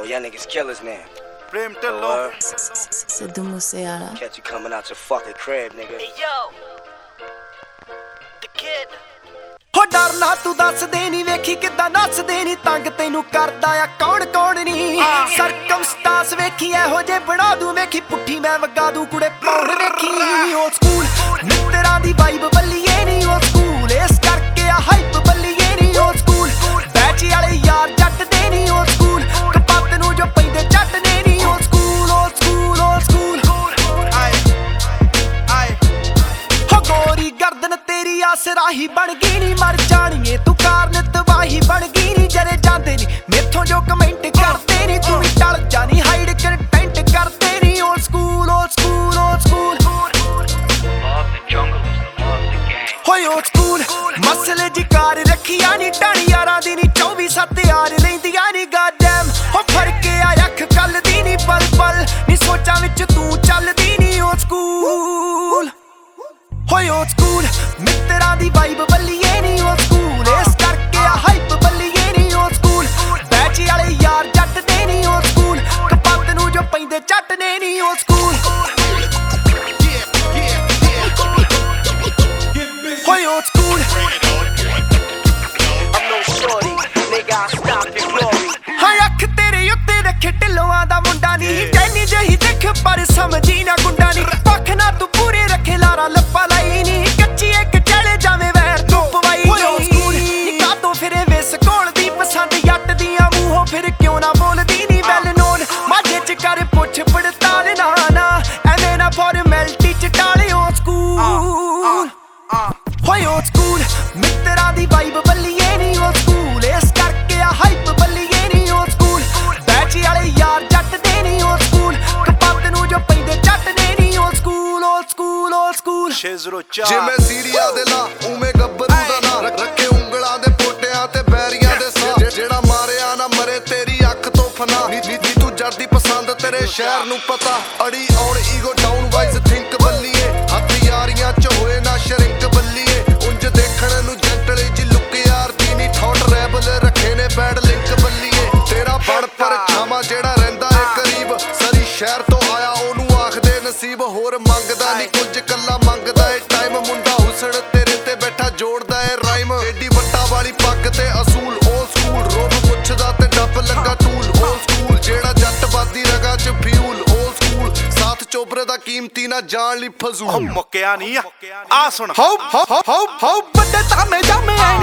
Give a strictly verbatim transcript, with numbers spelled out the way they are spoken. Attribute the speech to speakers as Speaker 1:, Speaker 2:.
Speaker 1: Oh, y'all niggas killers now.
Speaker 2: Prem Tillo.
Speaker 1: Oh, uh,
Speaker 3: Sidhu Moosewala.
Speaker 1: catch you coming out your fucking crib, nigga.
Speaker 4: Hey yo, the kid.
Speaker 5: ਹੋ ਡਰਨਾ ਤੂੰ ਦੱਸਦੇ ਨੀ ਵੇਖੀ ਕਿੱਦਾਂ ਨੱਚਦੇ ਨੀ ਤੰਗ ਤੈਨੂੰ ਕਰਦਾ ਆ ਕੌਣ ਕੌਣ ਨੀ ਸਰਕਮਸਟਾਂਸ ਵੇਖੀ ਇਹੋ ਜੇ ਬਣਾ ਦੂੰ ਵੇਖੀ ਪੁੱਠੀ ਮੈਂ ਵਗਾ ਦੂੰ ਕੁੜੇ ਪੌੜ ਵੇਖੀ ਓ ਸਕੂਲ ਮਿੱਤਰਾਂ ਦੀ ਵਾਈਬ ਬੱਲੀਏ ਨੀ ਓ ਸਕੂਲ ਇਸ ਕਰਕੇ ਆ ਹਾਈਪ ਬੱਲੀਏ ਨੀ ਓ ਸਕੂਲ ਬੈਚ ਵਾਲੇ ਯਾਰ ਜੱਟ ਦੇ ਨੀ ਓ ਸਕੂਲ ਕਪੱਤ ਨੂੰ ਜੋ ਪੈਂਦੇ ਜੱਟ ਨੇ ਨੀ ਓ ਸਕੂਲ ਓ ਸਕੂਲ ਓ ਸਕੂਲ
Speaker 2: ਆਏ ਆਏ
Speaker 5: ਹੋ ਗੋਰੀ ਗਰਦਨ ਤੇਰੀ ਆਸਰਾਹੀ ਬਣ ਗਈ ਨੀ ਮਰ ਜਾਣੀਏ ਤੂੰ ਕਾਰਨ ਤਬਾਹੀ ਬਣ ਗਈ ਨੀ ਜਰੇ ਜਾਂਦੇ ਨੀ ਮੇਥੋਂ ਜੋ ਕਮੈਂਟ ਕਰਦੇ ਨੀ ਤੂੰ ਵੀ ਟਲ ਜਾਣੀ ਹਾਈਡ ਕੰਟੈਂਟ ਕਰਦੇ ਨੀ ਓ ਸਕੂਲ ਓ ਸਕੂਲ ਓ ਸਕੂਲ ਹੋਏ ਓ ਸਕੂਲ ਮਸਲੇ ਜੀ ਕਾਰ ਰੱਖੀਆਂ ਨੀ ਢਾਣੀ ਯਾਰਾਂ ਦੀ ਨੀ ਚੌਵੀ ਸੱਤ ਯਾਰ ਲੈਂਦੀਆਂ ਨੀ ਗਾਡਮ ਹੋ ਫੜ ਕੇ ਆ ਅੱਖ ਕੱਲ ਦੀ ਨੀ ਪਲ ਪਲ ਨੀ ਸੋਚਾਂ ਵਿੱਚ ਤੂੰ ਚੱਲਦੀ ਨੀ ਓ ਸਕੂਲ ਹੋਏ ਓ ਸਕੂਲ ਮਿੱਤਰਾਂ ਦੀ ਵਾਈਬ ਬੱਲੀਏ ਨੀ ਓ ਸਕੂਲ ਇਸ ਕਰਕੇ ਆ ਹਾਈਪ ਬੱਲੀਏ ਨੀ ਓ ਸਕੂਲ ਬੈਚ ਵਾਲੇ ਯਾਰ ਜੱਟ ਦੇ ਨੀ ਓ ਸਕੂਲ ਕਪੱਤ ਨੂੰ ਜੋ ਪੈਂਦੇ ਝੱਟ ਨੇ ਨੀ ਓ ਸਕੂਲ ਹੋਏ ਓ school
Speaker 1: I'm no shorty, nigga, I stop your glory.
Speaker 5: ਹਾਏ ਅੱਖ ਤੇਰੇ ਉੱਤੇ ਰੱਖੇ ਢਿੱਲੋਆਂ ਦਾ ਮੁੰਡਾ ਨੀ ਜੈਨੀ ਜਹੀ ਦੇਖ ਪਰ ਸਮਝੀ ਨਾ ਗੁੰਡਾ ਨੀ ਪੱਖ ਨਾ ਤੂੰ ਪੂਰੇ ਰੱਖੇ ਲਾਰਾ ਲੱਪਾ ਲਾਈ ਨੀ ਕੱਚੀ ਇੱਕ ਚਲੇ ਜਾਵੇਂ ਵੈਰ ਤੂੰ ਪਵਾਈ ਨੀ ਕਾਤੋਂ ਫਿਰੇ ਵਿਸ ਕੋਲ ਦੀ ਪਸੰਦ ਜੱਟ ਦੀਆਂ ਮੂੰਹੋਂ ਫਿਰ ਕਿਉਂ ਨਾ ਬੋਲਦੀ ਨੀ ਵੈਲ ਨੋਨ ਮਾਝੇ ਚ ਕਰ ਪੁੱਛ ਪੜਤਾਲ ਨਾ ਨਾ ਐਵੇਂ ਨਾ ਫਾਰਮੈਲਿਟੀ ਚ ਟਾਲਿਓ ਸਕੂਲ ਹੋਏ ਓ ਸਕੂਲ ਮਿੱਤਰਾਂ ਦੀ ਵਾਈਬ ਬੱਲੀਏ ਨੀ ਓ ਸਕੂਲ ਇਸ ਕਰਕੇ ਆ ਹਾਈਪ ਬੱਲੀਏ ਨੀ ਓ ਸਕੂਲ ਬੈਚ ਵਾਲੇ ਯਾਰ ਜੱਟ ਦੇ ਨੀ ਓ ਸਕੂਲ ਕਪੱਤ ਨੂੰ ਜੋ ਪੈਂਦੇ ਜੱਟ ਨੇ ਨੀ ਓ ਸਕੂਲ ਓ ਸਕੂਲ ਓ ਸਕੂਲ
Speaker 2: ਛੇ ਜ਼ੀਰੋ ਚਾਰ
Speaker 6: ਜਿਵੇਂ ਸੀਰੀਆ ਦੇ ਲਾ ਉਵੇਂ ਗੱਭਰੂ ਦਾ ਨਾਂ ਰੱਖੇ ਉਂਗਲਾਂ ਦੇ ਪੋਟਿਆਂ ਤੇ ਬੈਰੀਆਂ ਦੇ ਸਾਹ ਜਿਹੜਾ ਮਾਰਿਆ ਨਾ ਮਰੇ ਤੇਰੀ ਅੱਖ ਤੋਂ ਫਨਾ ਨੀ ਨੀ ਤੂੰ ਜੱਟ ਦੀ ਪਸੰਦ ਤੇਰੇ ਸ਼ਹਿਰ ਨੂੰ ਪਤਾ ਅੜੀ ਔਰ ਈਗੋ ਡਾਊਨ ਵਾਈਜ਼ ਥਿੰਕ ਬੱਲੀਏ ਹੱਥ ਯਾਰੀਆਂ ਚ ਹੋਏ ਨਾ ਸ਼ਰਿੰਕ ਬੱਲੀਏ ਉਂਝ ਦੇਖਣ ਨੂੰ ਜੈਂਟਲੀ ਜੀ ਲੁੱਕ ਯਾਰ ਦੀ ਨੀ ਠੋਟ ਰੈਬਲ ਰੱਖੇ ਨੇ ਬੈਡ ਲਿੰਕ ਬੱਲੀਏ ਤੇਰਾ ਬਣ ਪਰ ਛਾਵਾਂ ਜਿਹੜਾ ਰਹਿੰਦਾ ਏ ਕਰੀਬ ਸਰੀ ਸ਼ਹਿਰ ਤੋਂ ਆਇਆ ਉਹਨੂੰ ਆਖਦੇ ਨਸੀਬ ਹੋਰ ਮੰਗਦਾ ਨੀ ਕੁਝ ਕੱਲਾ ਮੰਗਦਾ ਏ ਟਾਈਮ ਮੁੰਡਾ ਹੁਸਨ ਤੇਰੇ ਤੇ ਬੈਠਾ ਜੋੜਦਾ ਏ ਰਾਈਮ ਏਡੀ ਵੱਟਾ ਵਾਲੀ ਪੱਗ ਤੇ ਅਸੂਲ ਓ ਸਕੂਲ ਰੋਬ ਪੁੱਛਦਾ ਤੇ ਡੱਬ ਲੱਗਾ ਟੂਲ ਓ ਸਕੂਲ ਜਿਹੜਾ ਜੱਟ ਬਾਦੀ ਰਗਾ ਚ ਫਿਊਲ ਓ ਸਕੂਲ ਸਾਥ ਚੋਬਰੇ ਦਾ ਕੀਮਤੀ ਨਾ ਜਾਣ ਲਈ ਫਜ਼ੂਲ
Speaker 2: ਮੁੱਕਿਆ ਨਹੀਂ ਆ ਆ ਸੁਣ
Speaker 5: ਹੋ ਹੋ ਹੋ ਹੋ ਵੱਡੇ ਤਾਮੇ ਜਾਮੇ